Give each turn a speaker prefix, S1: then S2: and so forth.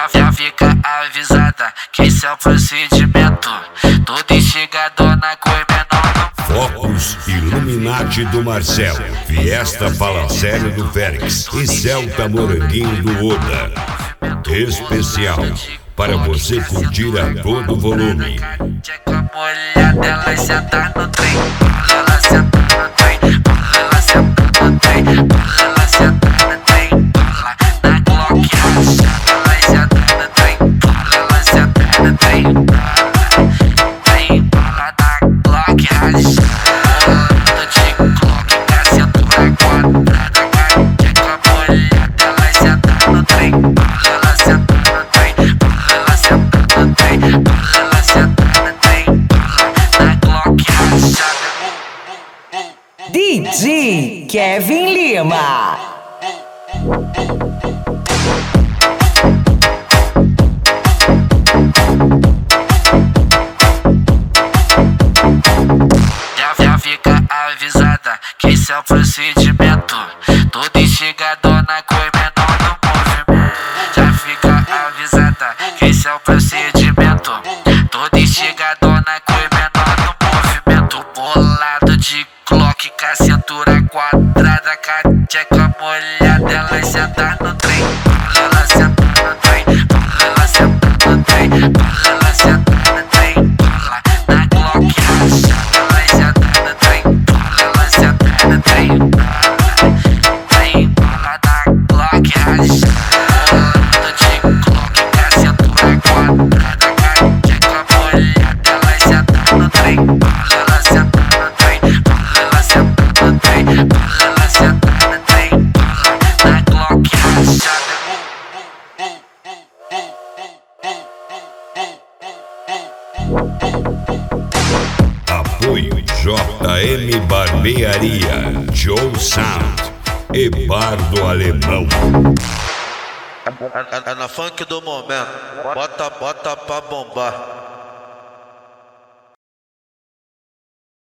S1: Já fica avisada que esse é o procedimento. Todo instigador com menor não.
S2: Focus Illuminati do Marcelo, Fiesta Fala Sério do Félix e Celta Moranguinho do Oda. Especial para você curtir a todo volume.
S1: Tcheca molhada, ela senta no trem. Ela senta no trem. Ela senta no trem. Ela senta no trem. Na Glock rachada, ela senta no trem. Ela senta no trem. Tem bala na Glock rachada. De Glock com a cintura quadrada. Tcheca molhada, ela senta no trem. Ela senta no trem. Ela senta no trem. Ela senta no trem. Na Glock rachada.
S3: DJ Kevin Lima.
S1: Já fica avisada que esse é o procedimento. Todo instigador com menor no movimento. Já fica avisada que esse é o procedimento. Todo instigador com menor no movimento. Bolado de Glock com a cintura quadrada. Com a tcheca molhada, ela senta no trem. Ela senta no trem. Ela senta no trem. Ela senta no trem. Na Glock rachada, ela senta no trem. Ela senta no trem. Tem bala na Glock rachada. De Glock com a cintura quadrada. Com a tcheca molhada, ela senta no trem. Ela senta no trem. Ela senta no trem. Ela senta no trem. Na Glock rachada.
S2: Apoio JM Barbearia, Joe Sound e Bar do Alemão.
S4: É na funk do momento, bota pra bombar.